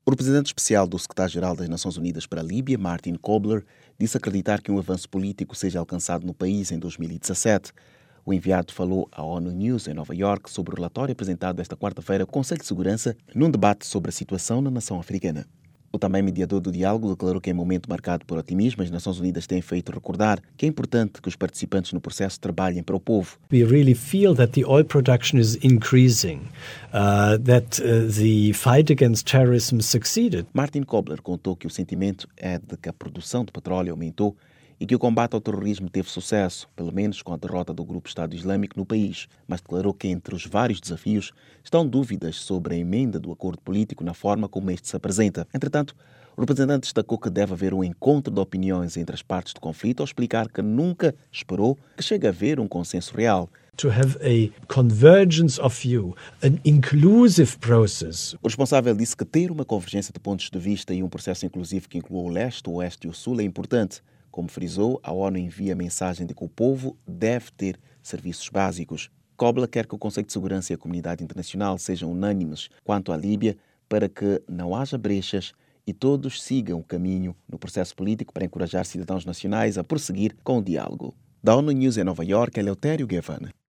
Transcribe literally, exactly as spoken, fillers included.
O representante especial do secretário-geral das Nações Unidas para a Líbia, Martin Kobler, disse acreditar que um avanço político seja alcançado no país em dois mil e dezassete. O enviado falou à ONU News em Nova York sobre o relatório apresentado esta quarta-feira ao Conselho de Segurança num debate sobre a situação na nação africana. O também mediador do diálogo declarou que em momento marcado por otimismo, as Nações Unidas têm feito recordar que é importante que os participantes no processo trabalhem para o povo. We really feel that the oil production is increasing, uh, that uh, the fight against terrorism succeeded. Martin Kobler contou que o sentimento é de que a produção de petróleo aumentou e que o combate ao terrorismo teve sucesso, pelo menos com a derrota do grupo Estado Islâmico no país, mas declarou que entre os vários desafios estão dúvidas sobre a emenda do acordo político na forma como este se apresenta. Entretanto, o representante destacou que deve haver um encontro de opiniões entre as partes do conflito ao explicar que nunca esperou que chegue a haver um consenso real. To have a convergence of view, an inclusive process. O responsável disse que ter uma convergência de pontos de vista e um processo inclusivo que inclua o leste, o oeste e o sul é importante. Como frisou, a ONU envia a mensagem de que o povo deve ter serviços básicos. Kobler quer que o Conselho de Segurança e a comunidade internacional sejam unânimes quanto à Líbia para que não haja brechas e todos sigam o caminho no processo político para encorajar cidadãos nacionais a prosseguir com o diálogo. Da ONU News em Nova York, Eleutério Gavan.